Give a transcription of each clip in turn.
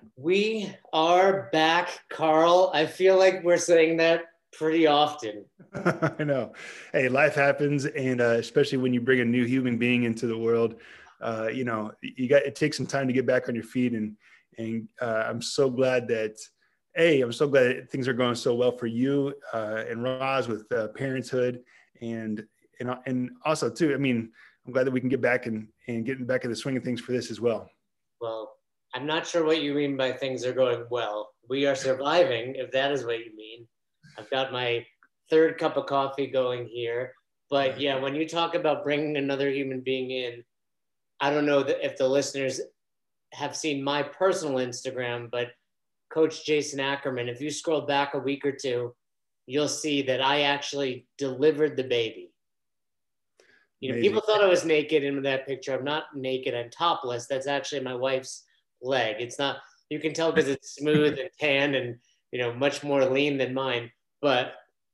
We are back, Carl. I feel like we're saying that pretty often. I know. Hey, life happens, and especially when you bring a new human being into the world, you got it takes some time to get back on your feet. And I'm so glad that, I'm so glad that things are going so well for you and Roz with parenthood, and also too. I mean, I'm glad that we can get back and getting back in the swing of things for this as well. Well, I'm not sure what you mean by things are going well. We are surviving, if that is what you mean. I've got my third cup of coffee going here. But yeah, when you talk about bringing another human being in, I don't know if the listeners have seen my personal Instagram, but Coach Jason Ackerman, if you scroll back a week or two, you'll see that I actually delivered the baby. People Amazing. thought I was naked in that picture. I'm not naked. I'm topless. That's actually my wife's leg. It's not. You can tell because it's smooth and tan and much more lean than mine. But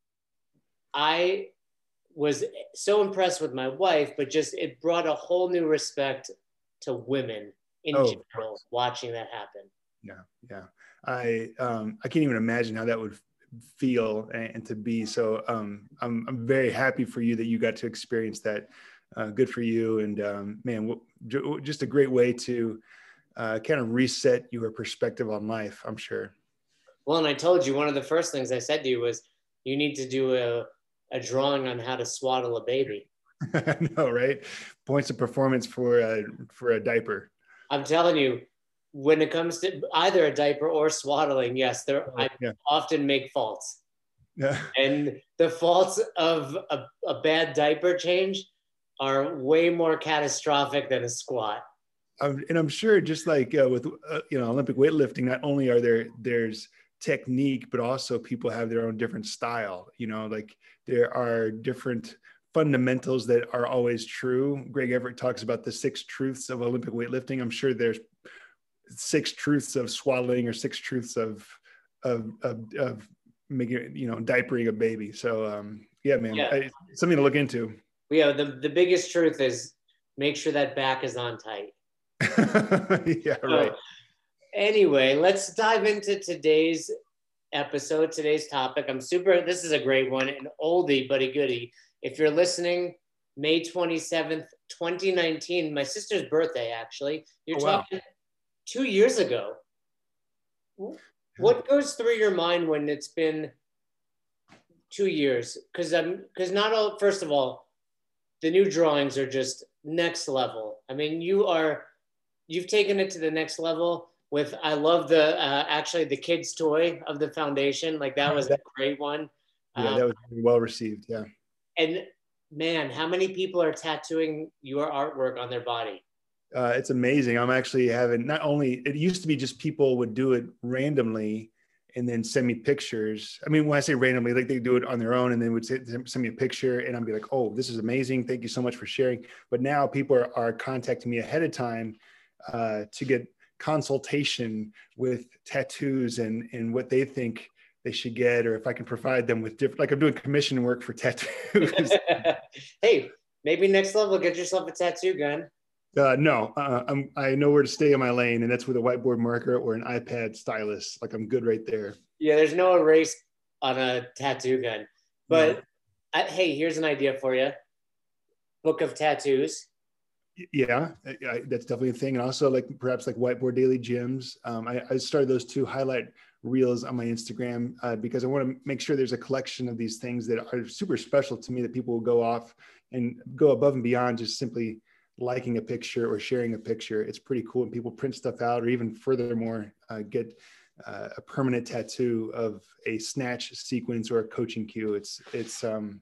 I was so impressed with my wife, but just it brought a whole new respect to women in general watching that happen. Yeah. I can't even imagine how that would feel and to be. So I'm very happy for you that you got to experience that. Good for you. And man, just a great way to kind of reset your perspective on life, I'm sure. Well, and I told you one of the first things I said to you was you need to do a drawing on how to swaddle a baby. No, right? Points of performance for a diaper. I'm telling you, when it comes to either a diaper or swaddling, yes, I often make faults. Yeah. And the faults of a bad diaper change are way more catastrophic than a squat. And I'm sure just like with Olympic weightlifting, not only there's technique, but also people have their own different style. Like there are different fundamentals that are always true. Greg Everett talks about the 6 truths of Olympic weightlifting. I'm sure there's 6 truths of swaddling or 6 truths of making diapering a baby. So yeah, man, something to look into. Yeah, the biggest truth is make sure that back is on tight. Yeah, right. Anyway, let's dive into today's episode, today's topic. This is a great one, an oldie but a goodie. If you're listening, May 27th, 2019, my sister's birthday, actually. You're talking 2 years ago. What goes through your mind when it's been 2 years? Because first of all, the new drawings are just next level. I mean, you've taken it to the next level with, I love actually the kids' toy of the foundation. Like that was a great one. Yeah, that was well received. Yeah. And man, how many people are tattooing your artwork on their body? It's amazing. I'm actually having, not only, it used to be just people would do it randomly and then send me pictures. I mean, when I say randomly, like they do it on their own and then would send me a picture and I'd be like, oh, this is amazing. Thank you so much for sharing. But now people are contacting me ahead of time to get consultation with tattoos and what they think they should get, or if I can provide them with different, like I'm doing commission work for tattoos. Hey, maybe next level, get yourself a tattoo gun. No, I know where to stay in my lane, and that's with a whiteboard marker or an iPad stylus. Like I'm good right there. Yeah, there's no erase on a tattoo gun. But no. Hey, here's an idea for you. Book of tattoos. Yeah, that's definitely a thing. And also like perhaps like whiteboard daily gyms. I started those 2 highlight reels on my Instagram because I want to make sure there's a collection of these things that are super special to me that people will go off and go above and beyond just simply liking a picture or sharing a picture. It's pretty cool. And people print stuff out, or even furthermore, get a permanent tattoo of a snatch sequence or a coaching cue. It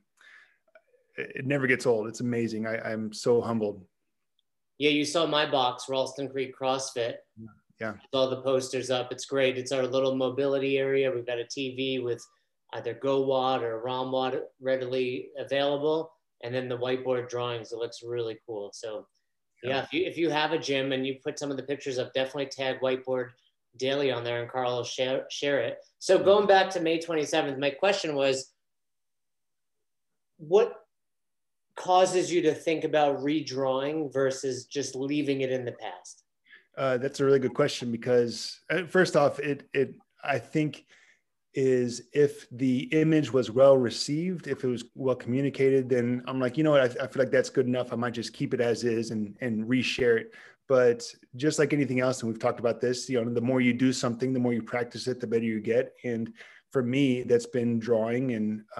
never gets old. It's amazing. I'm so humbled. Yeah, you saw my box, Ralston Creek CrossFit. Yeah. All the posters up. It's great. It's our little mobility area. We've got a TV with either GoWatt or ROMWatt readily available. And then the whiteboard drawings. It looks really cool. So yeah, if you have a gym and you put some of the pictures up, definitely tag Whiteboard Daily on there and Carl will share it. So going back to May 27th, my question was, what causes you to think about redrawing versus just leaving it in the past? That's a really good question because first off, I think is if the image was well received, if it was well communicated, then I'm like, you know what, I feel like that's good enough. I might just keep it as is and reshare it. But just like anything else, and we've talked about this, the more you do something, the more you practice it, the better you get. And for me, that's been drawing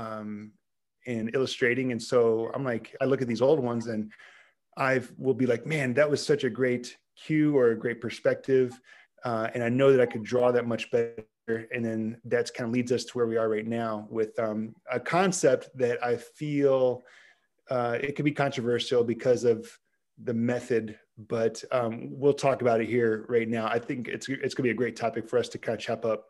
and illustrating. And so I'm like, I look at these old ones and I will be like, man, that was such a great cue or a great perspective. And I know that I could draw that much better. And then that's kind of leads us to where we are right now with a concept that I feel it could be controversial because of the method, but we'll talk about it here right now. I think it's going to be a great topic for us to kind of chop up.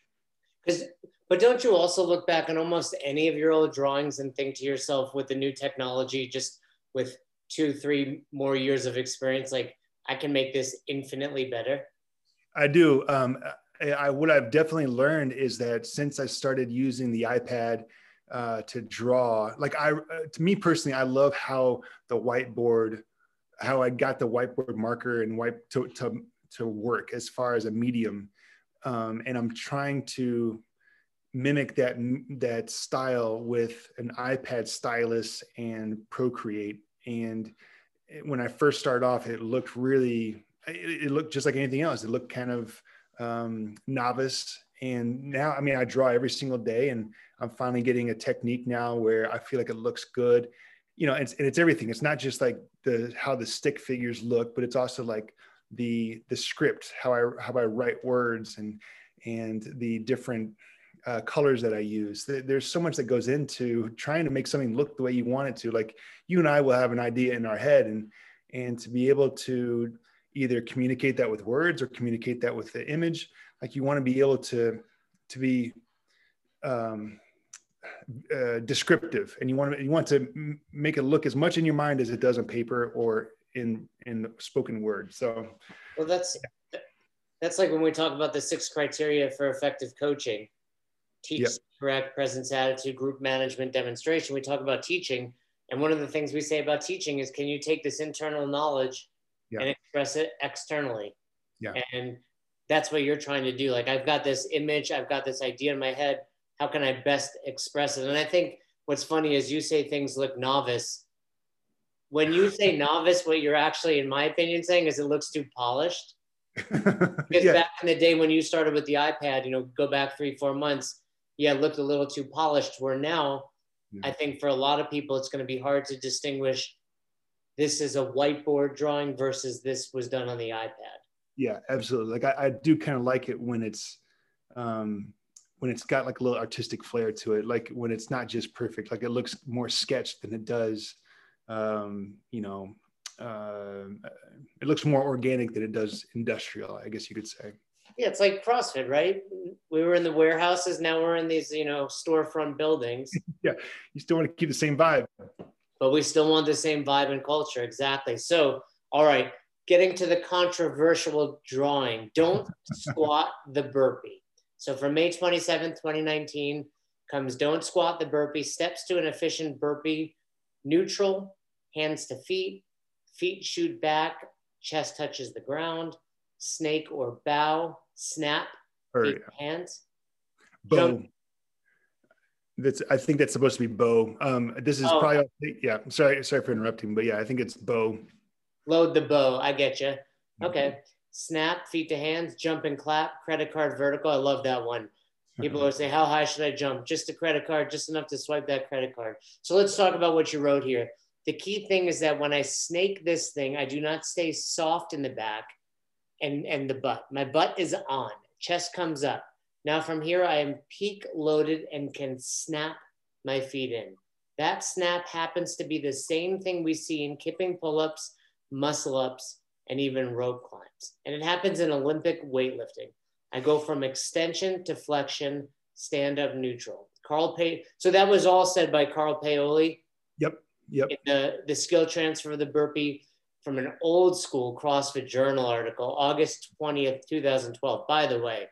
But don't you also look back on almost any of your old drawings and think to yourself, with the new technology, just with 2-3 more years of experience, like I can make this infinitely better? I do. What I've definitely learned is that since I started using the iPad to draw, like to me personally, I love how the whiteboard, how I got the whiteboard marker and to work as far as a medium. And I'm trying to mimic that style with an iPad stylus and Procreate. And when I first started off, it looked just like anything else. It looked kind of novice. And now, I mean, I draw every single day and I'm finally getting a technique now where I feel like it looks good. It's everything. It's not just like how the stick figures look, but it's also like the script, how I write words and the different colors that I use. There's so much that goes into trying to make something look the way you want it to. Like you and I will have an idea in our head and to be able to either communicate that with words or communicate that with the image. Like you want to be able to be descriptive, and you want to make it look as much in your mind as it does on paper or in spoken word. So, well, that's like when we talk about the 6 criteria for effective coaching: teach, yep. correct, presence, attitude, group management, demonstration. We talk about teaching, and one of the things we say about teaching is, can you take this internal knowledge and express it externally? Yeah. And that's what you're trying to do. Like, I've got this image, I've got this idea in my head. How can I best express it? And I think what's funny is you say things look novice. When you say novice, what you're actually, in my opinion, saying is it looks too polished. Because back in the day when you started with the iPad, go back 3-4 months, it looked a little too polished. Where now, I think for a lot of people, it's going to be hard to distinguish this is a whiteboard drawing versus this was done on the iPad. Yeah, absolutely. Like I do kind of like it when it's got like a little artistic flair to it. Like when it's not just perfect, like it looks more sketched than it does. It looks more organic than it does industrial, I guess you could say. Yeah, it's like CrossFit, right? We were in the warehouses, now we're in these, storefront buildings. Yeah, you still want to keep the same vibe. But we still want the same vibe and culture, exactly. So, all right, getting to the controversial drawing, don't squat the burpee. So for May 27th, 2019 comes Don't Squat the Burpee, steps to an efficient burpee, neutral, hands to feet shoot back, chest touches the ground, snake or bow, snap, feet, hands. Bow. I think that's supposed to be bow. This is probably, yeah, sorry for interrupting, but yeah, I think it's bow. Load the bow, I get you. Okay. Snap, feet to hands, jump and clap, credit card vertical. I love that one. People always say, how high should I jump? Just a credit card, just enough to swipe that credit card. So let's talk about what you wrote here. The key thing is that when I snake this thing, I do not stay soft in the back and the butt. My butt is on, chest comes up. Now from here, I am peak loaded and can snap my feet in. That snap happens to be the same thing we see in kipping pull-ups, muscle-ups, and even rope climbs. And it happens in Olympic weightlifting. I go from extension to flexion, stand-up neutral. So that was all said by Carl Paoli. Yep. In the skill transfer of the burpee from an old school CrossFit Journal article, August 20th, 2012. By the way,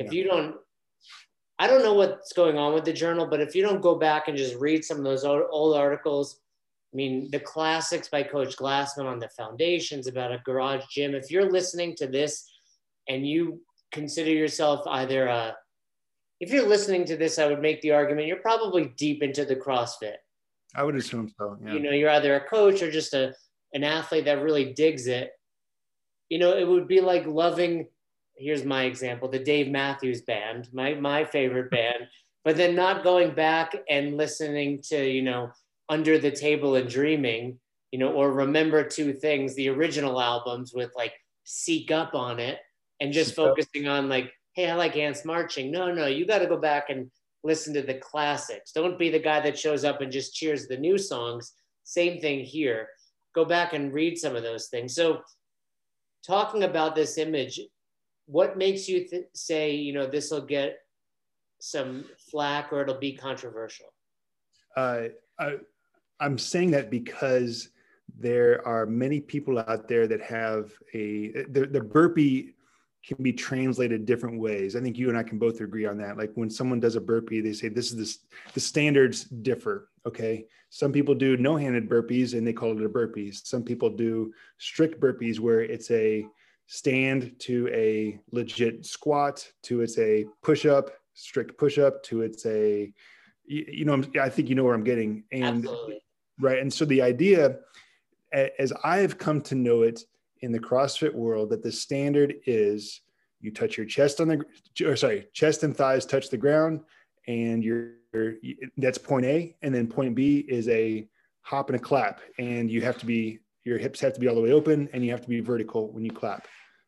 I don't know what's going on with the journal, but if you don't go back and just read some of those old articles, I mean, the classics by Coach Glassman on the foundations about a garage gym. If you're listening to this and you consider yourself either if you're listening to this, I would make the argument you're probably deep into the CrossFit. I would assume so. Yeah. You know, you're either a coach or just an athlete that really digs it. You know, it would be like loving, here's my example, the Dave Matthews Band, my favorite band, but then not going back and listening to, you know, Under the Table and Dreaming, you know, or Remember Two Things, the original albums with like Seek Up on it, and just focusing on like, hey, I like Ants Marching. No, you got to go back and listen to the classics. Don't be the guy that shows up and just cheers the new songs. Same thing here. Go back and read some of those things. So talking about this image, what makes you say, you know, this will get some flack or it'll be controversial? I'm saying that because there are many people out there that have the burpee can be translated different ways. I think you and I can both agree on that. Like when someone does a burpee, they say the standards differ. Okay. Some people do no-handed burpees and they call it a burpee. Some people do strict burpees where it's a stand to a legit squat to it's a push-up, strict push-up to it's a, you know, I think you know where I'm getting. And absolutely. Right. And so the idea, as I've come to know it in the CrossFit world, that the standard is you touch your chest chest and thighs touch the ground, and that's point A. And then point B is a hop and a clap. And your hips have to be all the way open and you have to be vertical when you clap.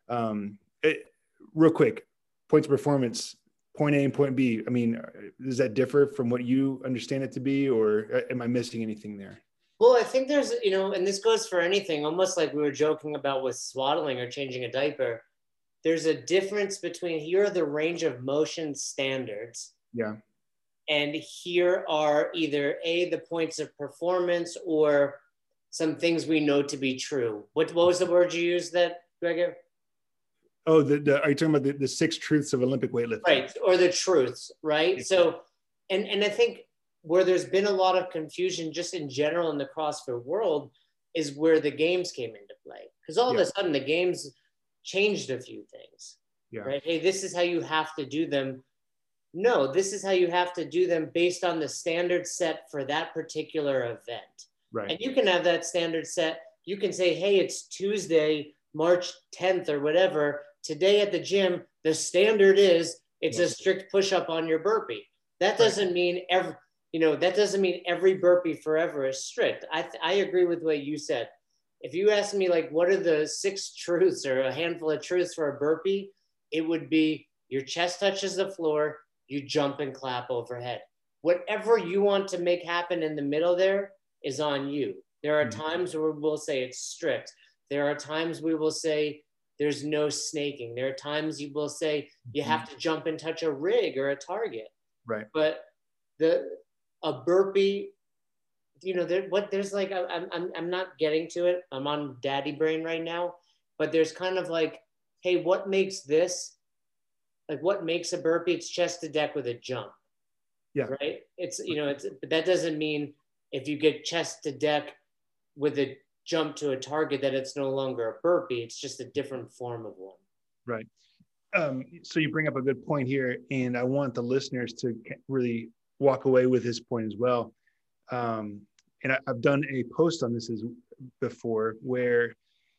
Real quick, points of performance, point A and point B. I mean, does that differ from what you understand it to be, or am I missing anything there? Well, I think there's, you know, and this goes for anything, almost like we were joking about with swaddling or changing a diaper. There's a difference between here are the range of motion standards. Yeah. And here are either the points of performance or some things we know to be true. What was the word you used that, Gregor? Oh, are you talking about the 6 truths of Olympic weightlifting? Right, or the truths, right? Yeah. So, and I think where there's been a lot of confusion just in general in the CrossFit world is where the games came into play. Because all of a sudden the games changed a few things, right? Hey, this is how you have to do them. No, this is how you have to do them based on the standard set for that particular event. Right. And you can have that standard set. You can say, hey, it's Tuesday, March 10th or whatever. Today at the gym, the standard is it's a strict push-up on your burpee. That doesn't mean every burpee forever is strict. I agree with what you said. If you ask me, like, what are the 6 truths or a handful of truths for a burpee, it would be your chest touches the floor, you jump and clap overhead. Whatever you want to make happen in the middle there is on you. There are times where we'll say it's strict. There are times we will say there's no snaking. There are times you will say you have to jump and touch a rig or a target. Right. But a burpee, you know, there's like, I'm not getting to it. I'm on daddy brain right now, but there's kind of like, hey, what makes this, like what makes a burpee? It's chest to deck with a jump. Yeah. Right. But that doesn't mean if you get chest to deck with a jump to a target that it's no longer a burpee. It's just a different form of one. Right. So you bring up a good point here, and I want the listeners to really walk away with this point as well. And I've done a post on this before where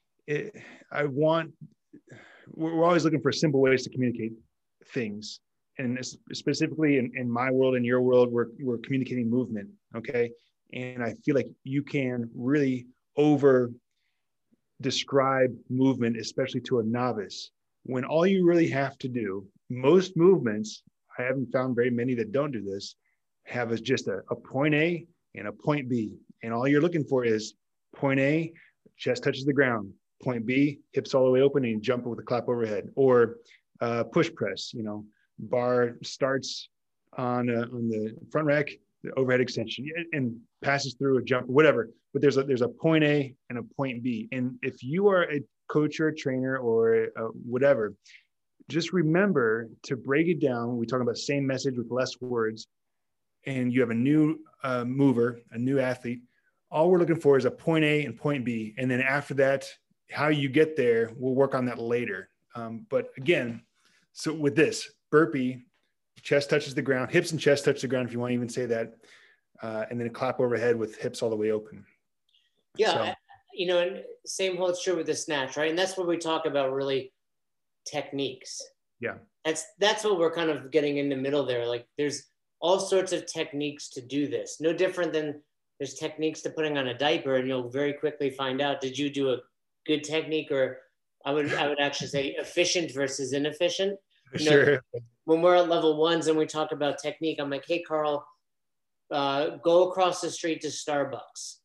we're always looking for simple ways to communicate things. And specifically in my world, in your world, we're communicating movement. Okay. And I feel like you can really over describe movement, especially to a novice, when all you really have to do, most movements, I haven't found very many that don't do this, have just a point A and a point B. And all you're looking for is point A, chest touches the ground. Point B, hips all the way open and you jump with a clap overhead. Or push press, you know, bar starts on the front rack, the overhead extension, and passes through a jump, whatever. But there's a point A and a point B. And if you are a coach or a trainer or whatever, just remember to break it down. We talk about same message with less words. And you have a new mover, a new athlete. all we're looking for is a point A and point B. And then after that, how you get there, we'll work on that later. But again, so with this burpee, chest touches the ground, hips and chest touch the ground, if you want to even say that. And then clap overhead with hips all the way open. Yeah. So, you know, and same holds true with the snatch, right? And that's where we talk about really techniques. Yeah. That's what we're kind of getting in the middle there. Like there's all sorts of techniques to do this. No different than there's techniques to putting on a diaper, and you'll very quickly find out, did you do a good technique, or I would actually say efficient versus inefficient. You know, sure. When we're at level ones and we talk about technique, I'm like, hey, Carl, go across the street to Starbucks.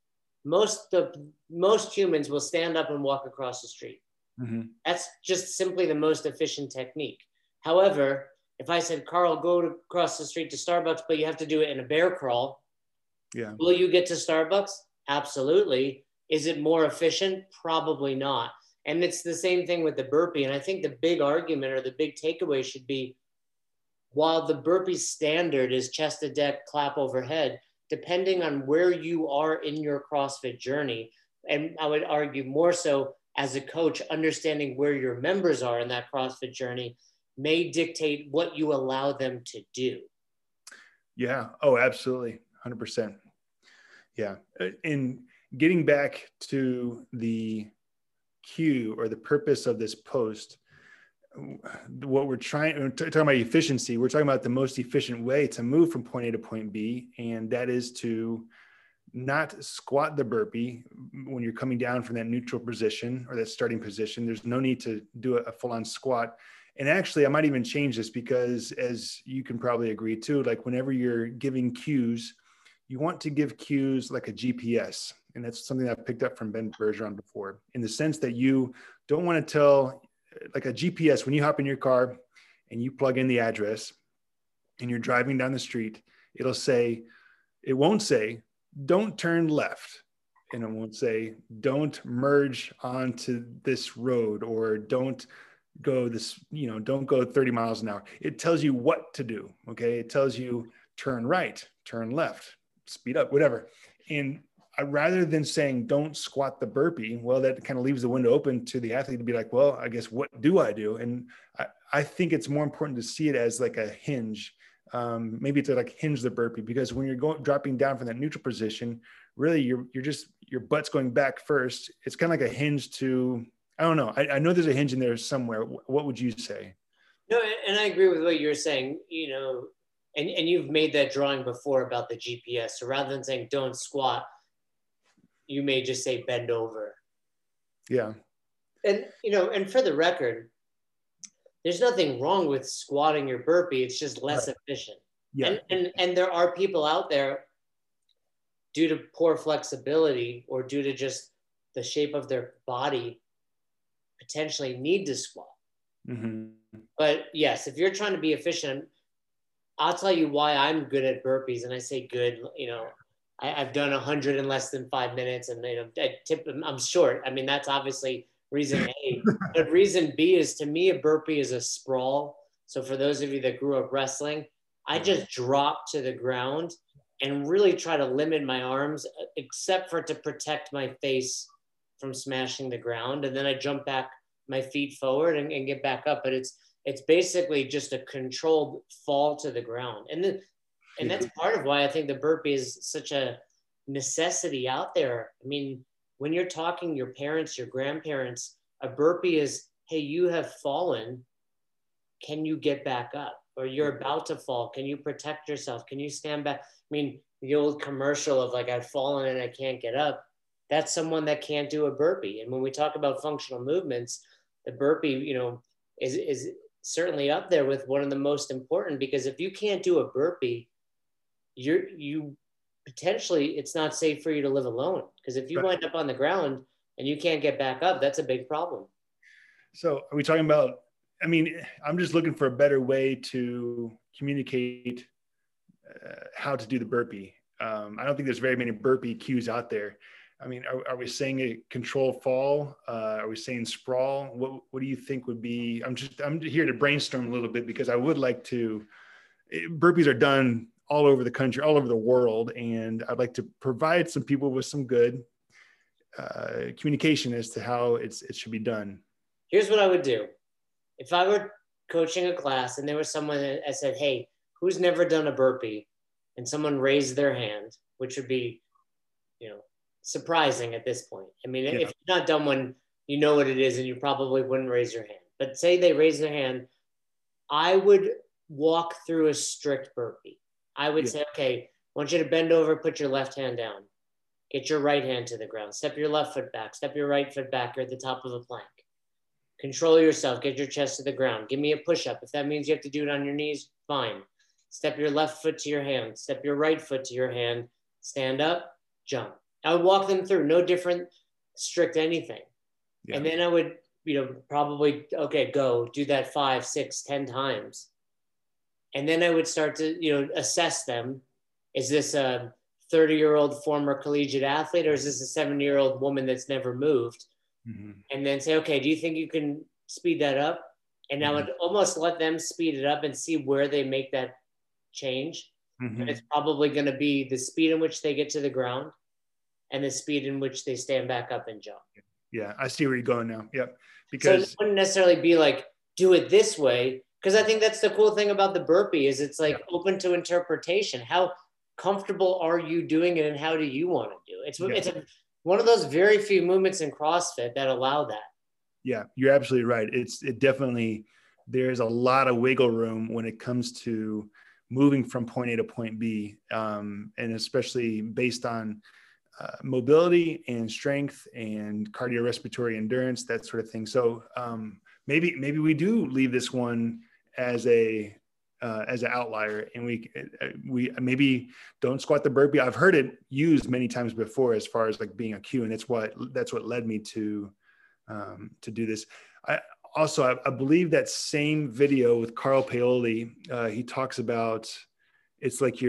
Most humans will stand up and walk across the street. Mm-hmm. That's just simply the most efficient technique. However, if I said, Carl, go across the street to Starbucks, but you have to do it in a bear crawl. Yeah. Will you get to Starbucks? Absolutely. Is it more efficient? Probably not. And it's the same thing with the burpee. And I think the big argument or the big takeaway should be, while the burpee standard is chest to deck, clap overhead, depending on where you are in your CrossFit journey, and I would argue more so as a coach, understanding where your members are in that CrossFit journey may dictate what you allow them to do. Yeah. Oh, absolutely. 100%. Yeah. And getting back to the cue or the purpose of this post, what we're talking about efficiency, we're talking about the most efficient way to move from point A to point B. And that is to not squat the burpee when you're coming down from that neutral position or that starting position. There's no need to do a full-on squat. And actually, I might even change this because, as you can probably agree too, like whenever you're giving cues, you want to give cues like a GPS. And that's something I've picked up from Ben Bergeron before, in the sense that you don't want to tell, like a GPS, when you hop in your car and you plug in the address and you're driving down the street, it won't say, don't turn left. And it won't say, don't merge onto this road, or don't go don't go 30 miles an hour. It tells you what to do. Okay. It tells you turn right, turn left, speed up, whatever. And rather than saying, don't squat the burpee, well, that kind of leaves the window open to the athlete to be like, well, I guess, what do I do? And I think it's more important to see it as like a hinge. Maybe to like hinge the burpee, because when you're dropping down from that neutral position, really your butt's going back first. It's kind of like a hinge to, I don't know. I know there's a hinge in there somewhere. What would you say? No, and I agree with what you're saying, and you've made that drawing before about the GPS. So rather than saying don't squat, you may just say bend over. Yeah. And, and for the record, there's nothing wrong with squatting your burpee. It's just less efficient. Yeah. And there are people out there, due to poor flexibility or due to just the shape of their body, potentially need to squat. Mm-hmm. But yes, if you're trying to be efficient, I'll tell you why I'm good at burpees. And I say good, I've done 100 in less than 5 minutes, and I'm short. I mean, that's obviously reason A. But reason B is, to me, a burpee is a sprawl. So for those of you that grew up wrestling, I just drop to the ground and really try to limit my arms, except for to protect my face from smashing the ground. And then I jump back my feet forward and get back up. But it's basically just a controlled fall to the ground. And that's part of why I think the burpee is such a necessity out there. I mean, when you're talking your parents, your grandparents, a burpee is, hey, you have fallen. Can you get back up? Or you're about to fall. Can you protect yourself? Can you stand back? I mean, the old commercial of like, I've fallen and I can't get up. That's someone that can't do a burpee. And when we talk about functional movements, the burpee, is certainly up there with one of the most important, because if you can't do a burpee, you potentially, it's not safe for you to live alone. Because if you wind up on the ground and you can't get back up, that's a big problem. So are we talking about, I'm just looking for a better way to communicate how to do the burpee. I don't think there's very many burpee cues out there. I mean, are we saying a control fall? Are we saying sprawl? What do you think would be, I'm here to brainstorm a little bit, because I would like to, burpees are done all over the country, all over the world. And I'd like to provide some people with some good communication as to how it should be done. Here's what I would do. If I were coaching a class and there was someone that said, hey, who's never done a burpee? And someone raised their hand, which would be, surprising at this point. I mean, if you've not done one, you know what it is, and you probably wouldn't raise your hand. But say they raise their hand, I would walk through a strict burpee. I would say, okay, I want you to bend over, put your left hand down. Get your right hand to the ground. Step your left foot back. Step your right foot back. You're at the top of a plank. Control yourself. Get your chest to the ground. Give me a push-up. If that means you have to do it on your knees, fine. Step your left foot to your hand. Step your right foot to your hand. Stand up, jump. I would walk them through. No different, strict anything. Yeah. And then I would, probably, okay, go. Do that 5, 6, 10 times. And then I would start to, assess them. Is this a 30-year-old former collegiate athlete, or is this a 70-year-old woman that's never moved? Mm-hmm. And then say, okay, do you think you can speed that up? And I would almost let them speed it up and see where they make that change. Mm-hmm. And it's probably going to be the speed in which they get to the ground and the speed in which they stand back up and jump. Yeah, I see where you're going now. Yep. Because so it wouldn't necessarily be like, do it this way. Because I think that's the cool thing about the burpee is it's like open to interpretation. How comfortable are you doing it and how do you want to do it? It's one of those very few movements in CrossFit that allow that. Yeah, you're absolutely right. It definitely, there's a lot of wiggle room when it comes to moving from point A to point B, and especially based on mobility and strength and cardiorespiratory endurance, that sort of thing. So maybe we do leave this one as an outlier, and we maybe don't squat the burpee. I've heard it used many times before as far as like being a cue, and that's what led me to do this. I believe that same video with Carl Paoli, he talks about, it's like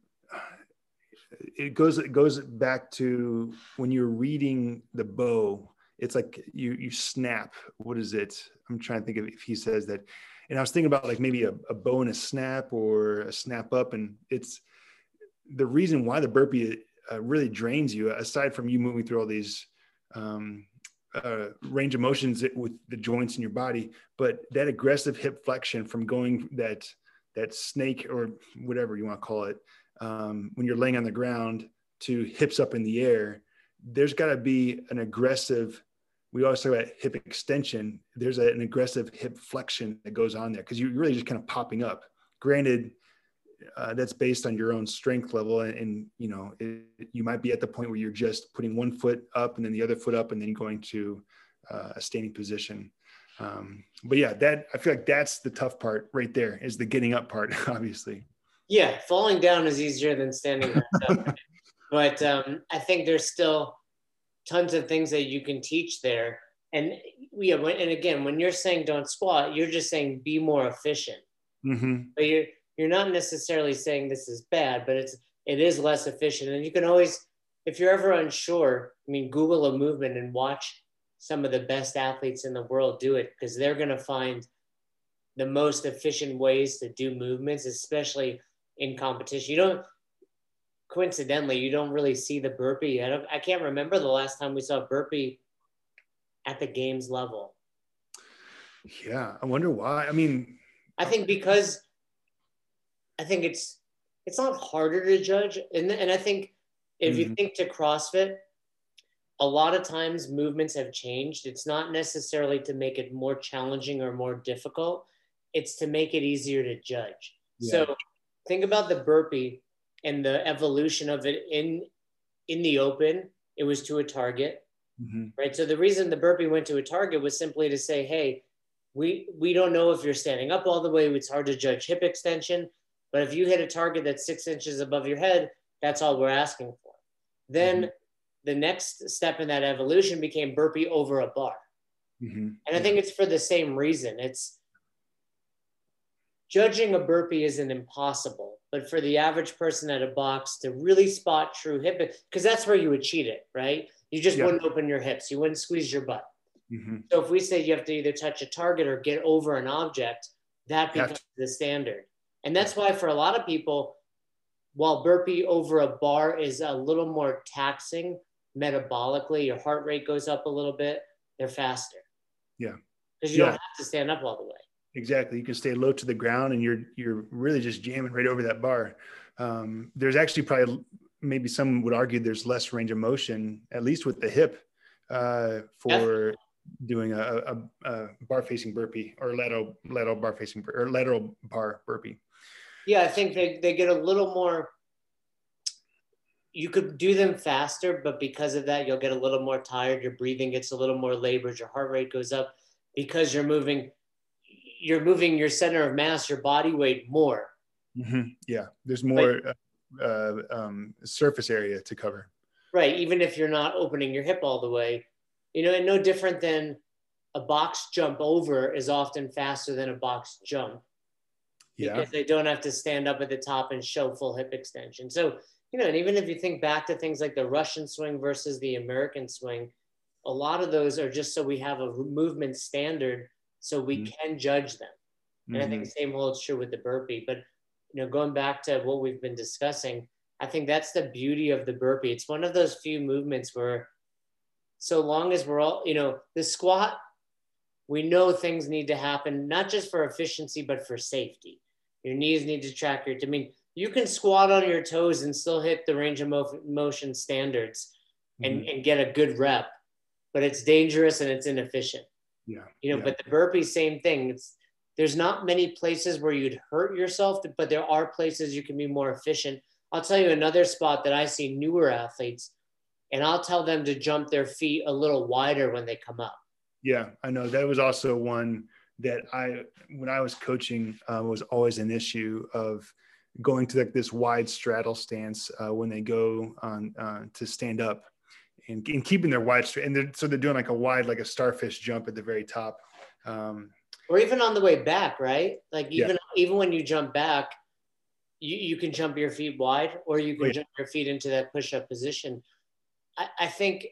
it goes back to when you're reading the bow. It's like you snap. What is it? I'm trying to think of if he says that. And I was thinking about like maybe a bow and a snap or a snap up. And it's the reason why the burpee really drains you, aside from you moving through all these range of motions with the joints in your body, but that aggressive hip flexion from going that snake or whatever you want to call it, when you're laying on the ground to hips up in the air, there's got to be an aggressive, we always talk about hip extension. There's an aggressive hip flexion that goes on there because you're really just kind of popping up. Granted, that's based on your own strength level. And you might be at the point where you're just putting one foot up and then the other foot up and then going to a standing position. But yeah, I feel like that's the tough part right there, is the getting up part, obviously. Yeah, falling down is easier than standing up. But I think there's still tons of things that you can teach there. And and again, when you're saying don't squat, you're just saying be more efficient. Mm-hmm. But you're not necessarily saying this is bad, but it is less efficient. And you can always, if you're ever unsure, Google a movement and watch some of the best athletes in the world do it, because they're going to find the most efficient ways to do movements, especially in competition. Coincidentally, you don't really see the burpee. I can't remember the last time we saw burpee at the games level. Yeah, I wonder why. I think because it's not harder to judge. And I think if you think to CrossFit, a lot of times movements have changed. It's not necessarily to make it more challenging or more difficult. It's to make it easier to judge. Yeah. So think about the burpee and the evolution of it in the open. It was to a target, right? So the reason the burpee went to a target was simply to say, hey, we don't know if you're standing up all the way. It's hard to judge hip extension. But if you hit a target that's 6 inches above your head, that's all we're asking for. Then the next step in that evolution became burpee over a bar. And I think it's for the same reason. It's judging a burpee isn't impossible, but for the average person at a box to really spot true hip, because that's where you would cheat it, right? You just wouldn't open your hips. You wouldn't squeeze your butt. So if we say you have to either touch a target or get over an object, that becomes the standard. And that's why for a lot of people, while burpee over a bar is a little more taxing metabolically, your heart rate goes up a little bit, they're faster. Yeah. Because you don't have to stand up all the way. Exactly. You can stay low to the ground and you're really just jamming right over that bar. There's actually probably, maybe some would argue there's less range of motion, at least with the hip, for doing a bar facing burpee or lateral bar facing or lateral bar burpee. Yeah, I think they get a little more, you could do them faster, but because of that, you'll get a little more tired. Your breathing gets a little more labored. Your heart rate goes up because you're moving your center of mass, your body weight more. Mm-hmm. Yeah, there's more surface area to cover. Right, even if you're not opening your hip all the way, and no different than a box jump over is often faster than a box jump. Yeah. Because they don't have to stand up at the top and show full hip extension. So, and even if you think back to things like the Russian swing versus the American swing, a lot of those are just so we have a movement standard so we can judge them. And I think the same holds true with the burpee. But, going back to what we've been discussing, I think that's the beauty of the burpee. It's one of those few movements where so long as we're all, the squat, we know things need to happen, not just for efficiency, but for safety. Your knees need to track you can squat on your toes and still hit the range of motion standards and get a good rep, but it's dangerous and it's inefficient. Yeah. But the burpee, same thing. There's not many places where you'd hurt yourself, but there are places you can be more efficient. I'll tell you another spot that I see newer athletes, and I'll tell them to jump their feet a little wider when they come up. Yeah, I know that was also one that when I was coaching, was always an issue of going to this wide straddle stance when they go on to stand up and keeping their wide and they're doing like a wide, like a starfish jump at the very top. Or even on the way back, right? Like even when you jump back, you can jump your feet wide or you can jump your feet into that push-up position. I think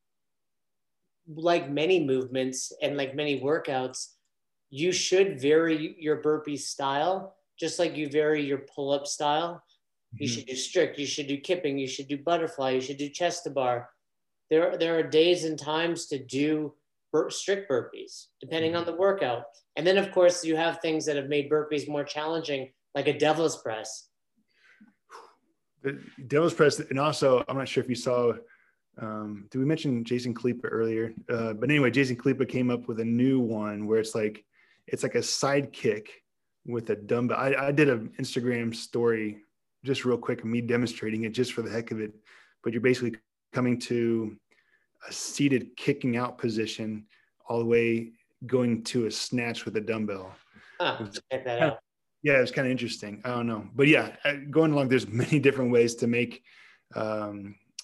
like many movements and like many workouts, you should vary your burpee style, just like you vary your pull-up style. You should do strict, you should do kipping, you should do butterfly, you should do chest to bar. There are days and times to do strict burpees, depending on the workout. And then, of course, you have things that have made burpees more challenging, like a devil's press. The devil's press, and also, I'm not sure if you saw, did we mention Jason Khalipa earlier? But anyway, Jason Khalipa came up with a new one where it's like a side kick with a dumbbell. I did an Instagram story just real quick of me demonstrating it just for the heck of it. But you're basically coming to a seated kicking out position all the way going to a snatch with a dumbbell. Check that out. Yeah, it's kind of interesting. I don't know. But yeah, going along, there's many different ways to make a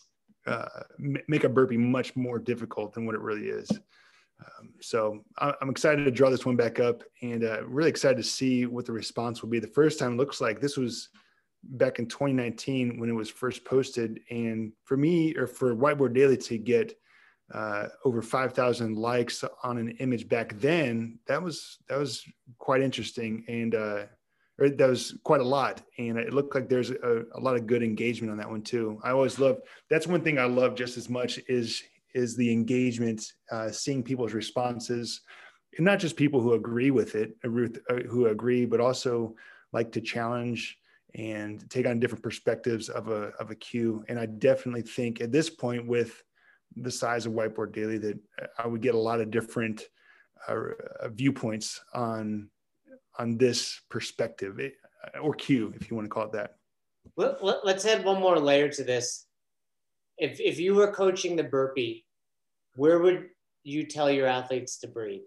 burpee much more difficult than what it really is. So I'm excited to draw this one back up and really excited to see what the response will be. The first time, it looks like this was back in 2019 when it was first posted. And for me, or for Whiteboard Daily to get over 5,000 likes on an image back then, that was quite interesting. And that was quite a lot. And it looked like there's a lot of good engagement on that one too. I always love, that's one thing I love just as much is the engagement, seeing people's responses, and not just people who agree with it, who agree, but also like to challenge and take on different perspectives of a cue. And I definitely think at this point with the size of Whiteboard Daily that I would get a lot of different viewpoints on this perspective or cue, if you want to call it that. Let's add one more layer to this. If you were coaching the burpee, where would you tell your athletes to breathe?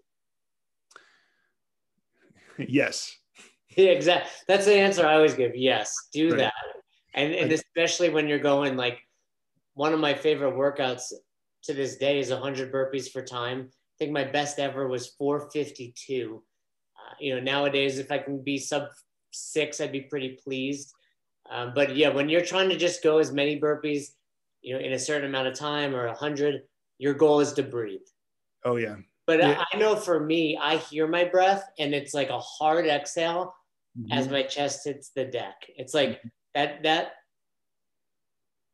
Yes. Yeah, exactly. That's the answer I always give. Yes, do that. And especially when you're going, like, one of my favorite workouts to this day is 100 burpees for time. I think my best ever was 452. Nowadays, if I can be sub 6, I'd be pretty pleased. But yeah, when you're trying to just go as many burpees, in a certain amount of time or 100, your goal is to breathe. Oh yeah. But yeah. I know for me, I hear my breath and it's like a hard exhale as my chest hits the deck. It's like that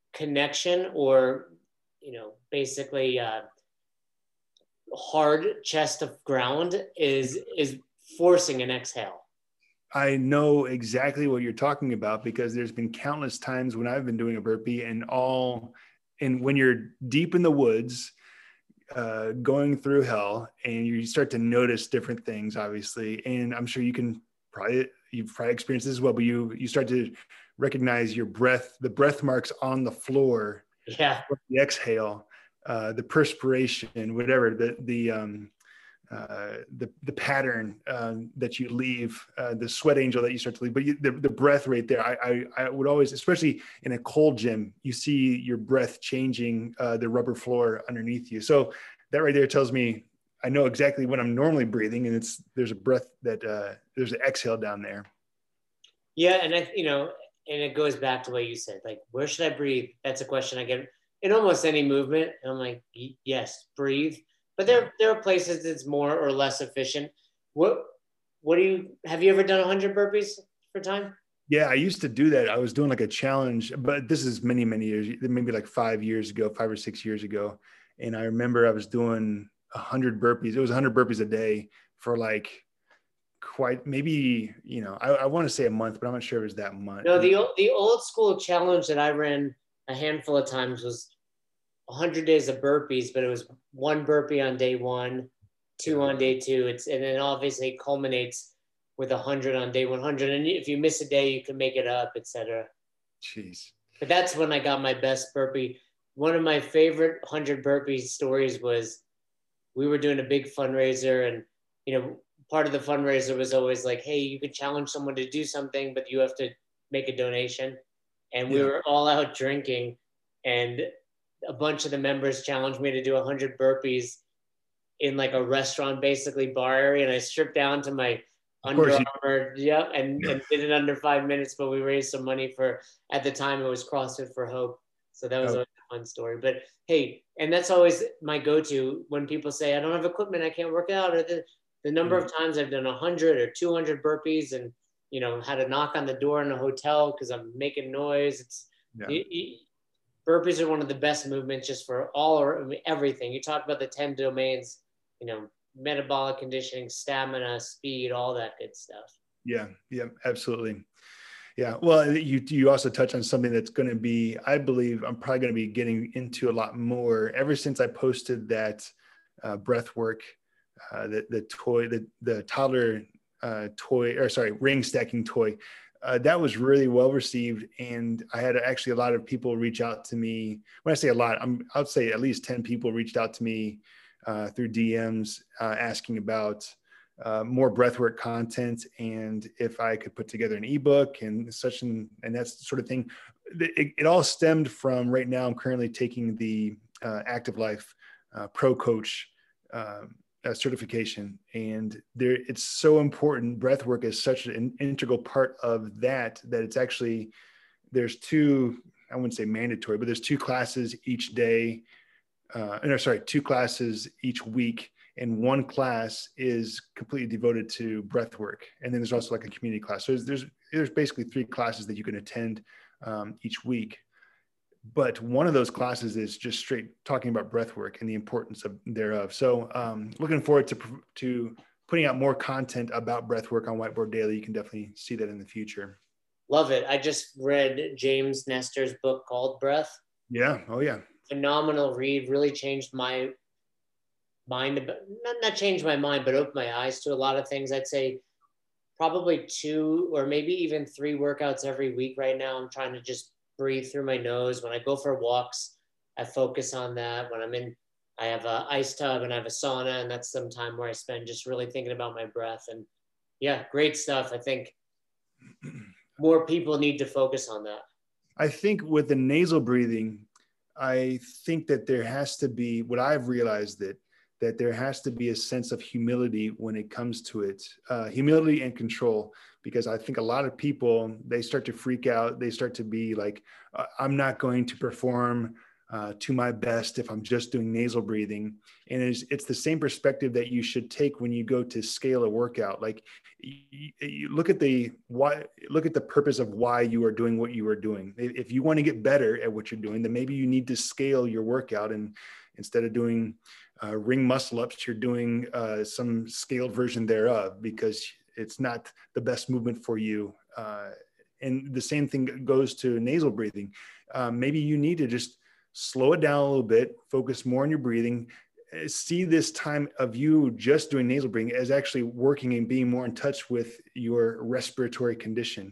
connection or, basically hard chest of ground is forcing an exhale. I know exactly what you're talking about because there's been countless times when I've been doing a burpee and when you're deep in the woods, going through hell, and you start to notice different things, obviously. And I'm sure you've probably experienced this as well, but you start to recognize your breath, the breath marks on the floor, the exhale, the perspiration, whatever, the pattern that you leave, the sweat angel that you start to leave, but the breath right there, I would always, especially in a cold gym, you see your breath changing the rubber floor underneath you. So that right there tells me I know exactly when I'm normally breathing, and there's a breath that there's an exhale down there. Yeah, and and it goes back to what you said, like, where should I breathe? That's a question I get in almost any movement. And I'm like, yes, breathe. But there are places that's more or less efficient. What have you ever done 100 burpees for time? Yeah, I used to do that. I was doing like a challenge, but this is many, many years, maybe like 5 or 6 years ago. And I remember I was doing 100 burpees. It was 100 burpees a day for like maybe, I want to say a month, but I'm not sure it was that month. No, the old school challenge that I ran a handful of times was 100 days of burpees, but it was 1 burpee on day 1, 2 on day 2. And then obviously it culminates with 100 on day 100. And if you miss a day, you can make it up, etc. Jeez. But that's when I got my best burpee. One of my favorite 100 burpee stories was we were doing a big fundraiser, and part of the fundraiser was always like, hey, you could challenge someone to do something, but you have to make a donation. And we were all out drinking, and a bunch of the members challenged me to do 100 burpees in like a restaurant, basically bar area. And I stripped down to my Under Armour, and did it under 5 minutes, but we raised some money for, at the time it was CrossFit for Hope. So that was always a fun story. But hey, and that's always my go-to when people say, I don't have equipment, I can't work out, or the number of times I've done 100 or 200 burpees and, had a knock on the door in a hotel because I'm making noise. Burpees are one of the best movements just for everything. You talk about the 10 domains, metabolic conditioning, stamina, speed, all that good stuff. Yeah, absolutely. Yeah. Well, you also touch on something that's going to be, I believe I'm probably going to be getting into a lot more ever since I posted that breath work, the toddler ring stacking toy. That was really well received. And I had actually a lot of people reach out to me. When I say a lot, I would say at least 10 people reached out to me through DMs asking about more breathwork content and if I could put together an ebook and such, and that sort of thing. It all stemmed from, right now I'm currently taking the Active Life Pro Coach certification, and it's so important. Breathwork is such an integral part of that it's actually, there's 2, I wouldn't say mandatory, but there's 2 classes each day. 2 classes each week, and 1 class is completely devoted to breath work. And then there's also like a community class. So there's basically 3 classes that you can attend each week. But one of those classes is just straight talking about breath work and the importance thereof. So looking forward to putting out more content about breath work on Whiteboard Daily. You can definitely see that in the future. Love it. I just read James Nestor's book called Breath. Yeah. Oh yeah. Phenomenal read. Really changed my mind, not changed my mind, but opened my eyes to a lot of things. I'd say probably 2 or maybe even 3 workouts every week right now. I'm trying to just breathe through my nose. When I go for walks, I focus on that. When I have an ice tub and I have a sauna, and that's some time where I spend just really thinking about my breath. And yeah, great stuff. I think more people need to focus on that. I think with the nasal breathing, I think that there has to be, what I've realized that there has to be a sense of humility when it comes to it, humility and control, because I think a lot of people, they start to freak out. They start to be like, I'm not going to perform to my best if I'm just doing nasal breathing. And it's the same perspective that you should take when you go to scale a workout. Like you look at the purpose of why you are doing what you are doing. If you want to get better at what you're doing, then maybe you need to scale your workout, and instead of doing ring muscle ups, you're doing some scaled version thereof, because it's not the best movement for you. And the same thing goes to nasal breathing. Maybe you need to just slow it down a little bit, focus more on your breathing, see this time of you just doing nasal breathing as actually working and being more in touch with your respiratory condition,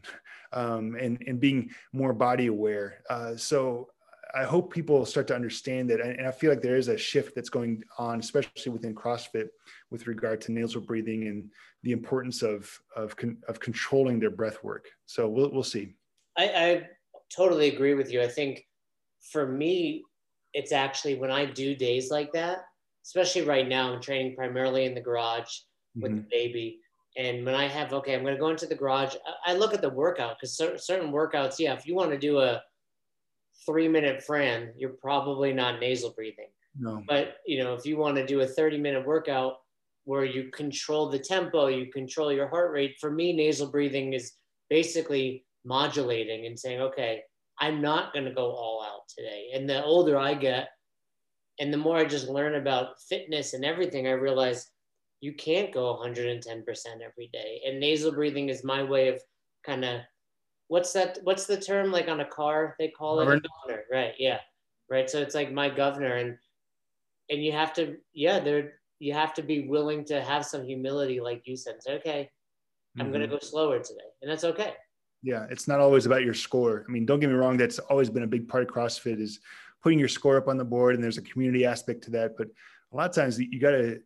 and being more body aware. So I hope people start to understand that. And I feel like there is a shift that's going on, especially within CrossFit, with regard to nasal breathing and the importance of controlling their breath work. So we'll see. I totally agree with you. I think for me, it's actually when I do days like that, especially right now, I'm training primarily in the garage with the baby. And when I have, I'm going to go into the garage, I look at the workout, because certain workouts, if you want to do a 3-minute Fran, you're probably not nasal breathing. No. But, if you want to do a 30-minute workout where you control the tempo, you control your heart rate, for me, nasal breathing is basically modulating and saying, okay, I'm not going to go all out today. And the older I get, and the more I just learn about fitness and everything, I realize you can't go 110% every day. And nasal breathing is my way of kind of, what's the term, like on a car, they call it a governor, right? Yeah. Right. So it's like my governor, and you have to, you have to be willing to have some humility, like you said. Say, okay, I'm going to go slower today, and that's okay. Yeah. It's not always about your score. I mean, don't get me wrong. That's always been a big part of CrossFit, is putting your score up on the board, and there's a community aspect to that. But a lot of times you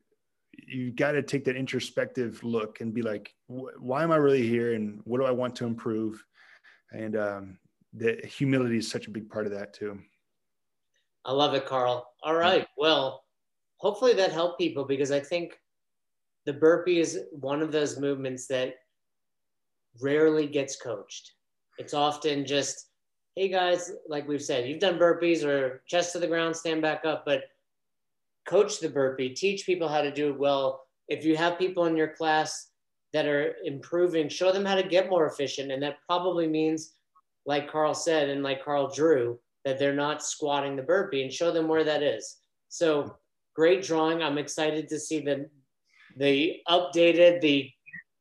got to take that introspective look and be like, why am I really here? And what do I want to improve? And the humility is such a big part of that too. I love it, Carl. All right. Well, hopefully that helped people, because I think the burpee is one of those movements that rarely gets coached. It's often just, hey guys, like we've said, you've done burpees or chest to the ground, stand back up, but coach the burpee, teach people how to do it well. If you have people in your class that are improving, show them how to get more efficient. And that probably means, like Carl said, and like Carl drew, that they're not squatting the burpee, and show them where that is. So great drawing. I'm excited to see the updated, the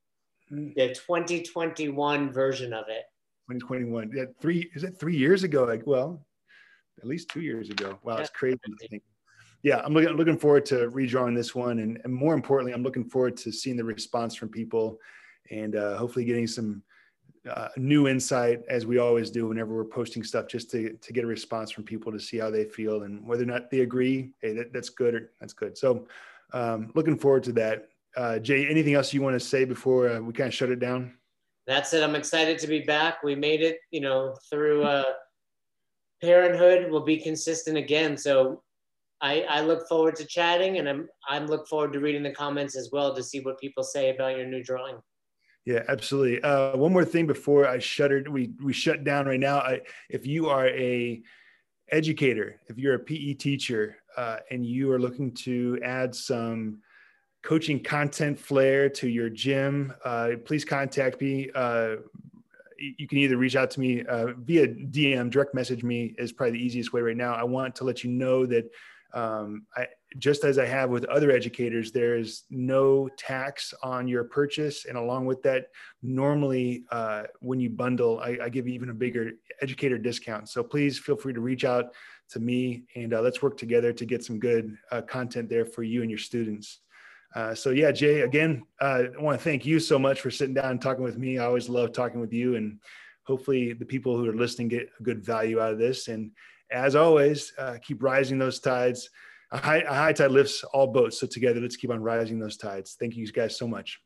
2021 version of it. 2021. Yeah, 3 years ago? Like, well, at least 2 years ago. Wow, it's crazy to think. Yeah, I'm looking forward to redrawing this one, and more importantly, I'm looking forward to seeing the response from people, and hopefully getting some new insight, as we always do whenever we're posting stuff, just to get a response from people to see how they feel, and whether or not they agree. Hey, that's good. That's good. So looking forward to that. Jay, anything else you want to say before we kind of shut it down? That's it. I'm excited to be back. We made it, through parenthood. We'll be consistent again. So I look forward to chatting, and I'm look forward to reading the comments as well, to see what people say about your new drawing. Yeah, absolutely. One more thing before I we shut down right now. If you are a educator, if you're a PE teacher, and you are looking to add some coaching content flair to your gym, please contact me. You can either reach out to me via DM, direct message me is probably the easiest way right now. I want to let you know that just as I have with other educators, there's no tax on your purchase. And along with that, normally when you bundle, I give you even a bigger educator discount. So please feel free to reach out to me, and let's work together to get some good content there for you and your students. So yeah, Jay, again, I want to thank you so much for sitting down and talking with me. I always love talking with you, and hopefully the people who are listening get a good value out of this. And as always, keep rising those tides. A high tide lifts all boats. So together, let's keep on rising those tides. Thank you guys so much.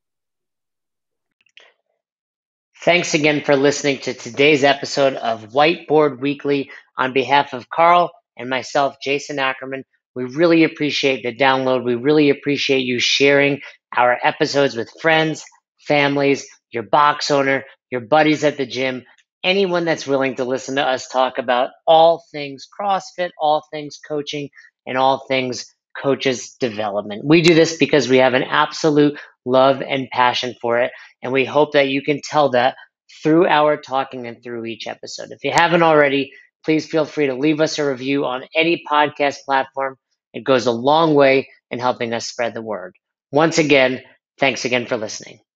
Thanks again for listening to today's episode of Whiteboard Weekly. On behalf of Carl and myself, Jason Ackerman, we really appreciate the download. We really appreciate you sharing our episodes with friends, families, your box owner, your buddies at the gym. anyone that's willing to listen to us talk about all things CrossFit, all things coaching, and all things coaches development. We do this because we have an absolute love and passion for it, and we hope that you can tell that through our talking and through each episode. If you haven't already, please feel free to leave us a review on any podcast platform. It goes a long way in helping us spread the word. Once again, thanks again for listening.